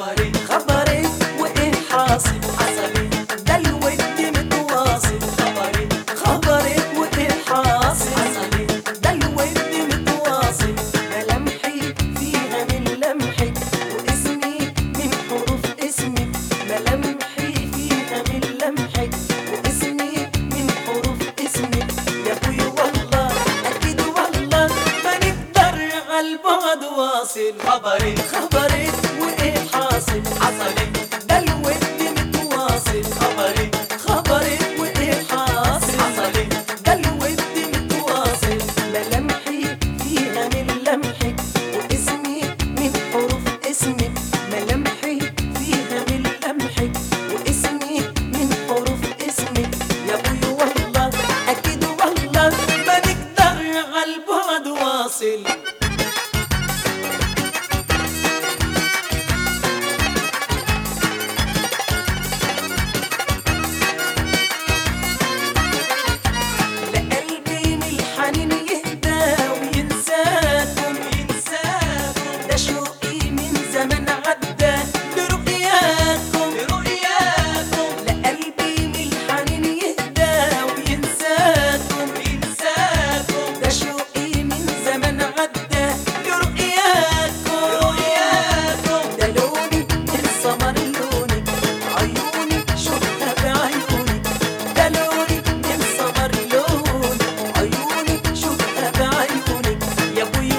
خبري وايه حاصل حصلي ده الود متواصل خبري وايه حاصل حصلي ده الود متواصل ملامحي فيها من لمحك واسمي من حروف اسمك ملامحي فيها من لمحك واسمي من حروف اسمك يا ابوي والله اكيد والله ما نقدر عالبعد واصل خبري وايه حاصل حصلي ده الود متواصل خبري وايه حاصل حصلي ده الود متواصل ملامحي فيها من لمحك واسمي من حروف اسمك ملامحي فيها من لمحك واسمي من حروف اسمك يا ابوي والله اكيد والله ما نقدر عالبعد واصل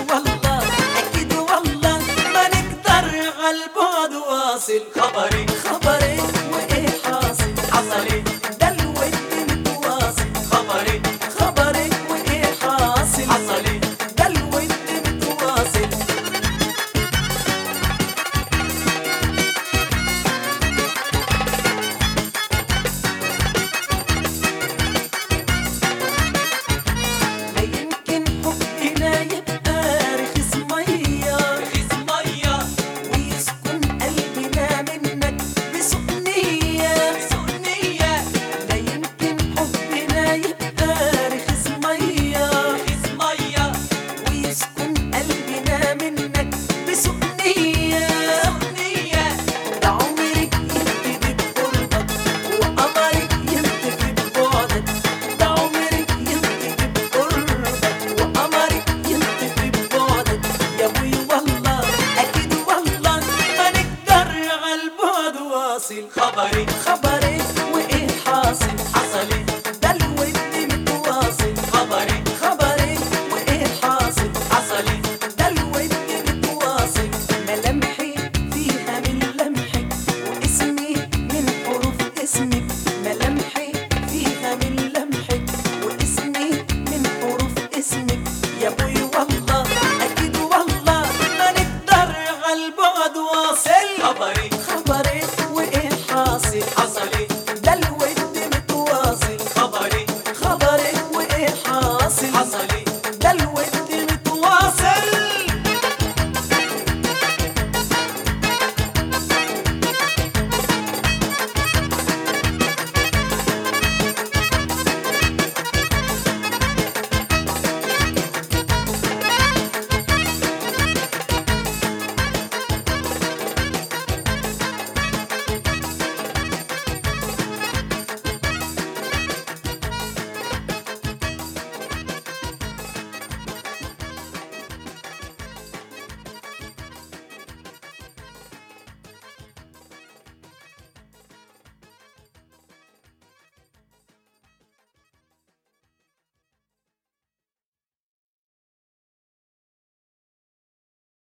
خبري